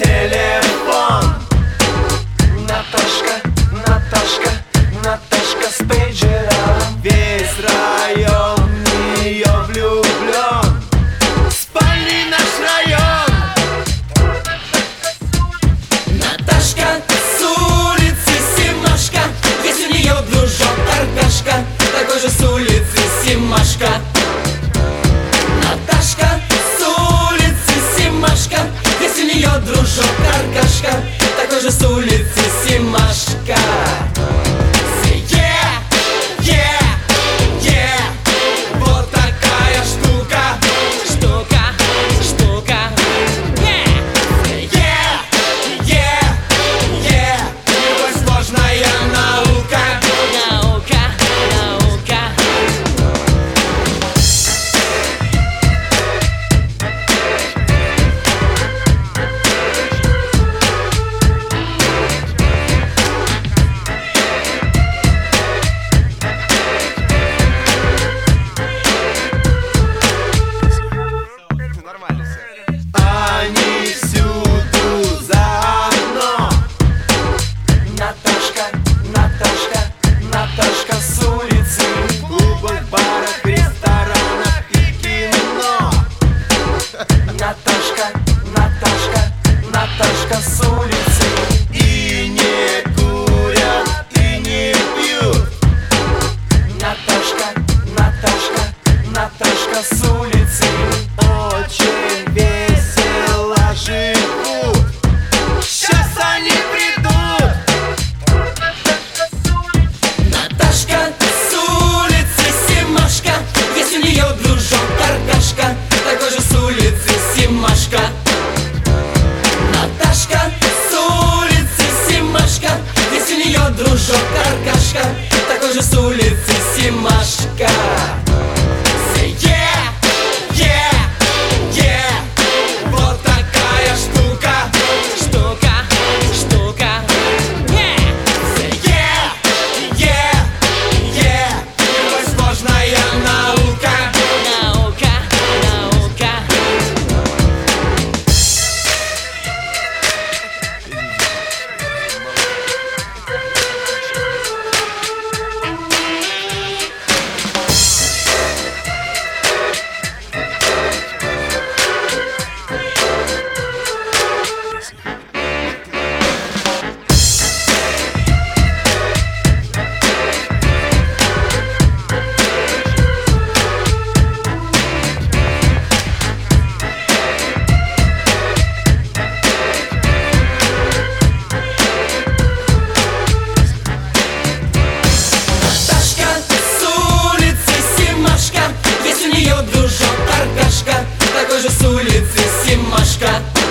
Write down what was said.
телефон. Наташка, Наташка, Наташка с пейджером. Весь район в нее влюблен. Спальный наш район. Наташка с улицы Симашка, есть у нее дружок Аркашка, такой же с улицы Симашка. Наташка с улицы Симашка, есть у нее дружок Аркашка, такой же с улицы Симашка. Вот такая штука, невозможная наука. Они всюду заодно. Наташка, Наташка, Наташка с улицы. В клубах, барах, ресторанах и кино. Наташка, Наташка, Наташка с улицы. И не курят, и не пьют. Наташка, Наташка, Наташка с улицы. Очень весело живут. Сейчас они придут. Наташка с улицы Симашка, есть у нее дружок Аркашка, такой же с улицы Симашка. Наташка с улицы Симашка, есть у нее дружок Аркашка, такой же с улицы Симашка. Вот такая штука. Невозможная наука. Есть у нее дружок Аркашка, такой же с улицы Симашка.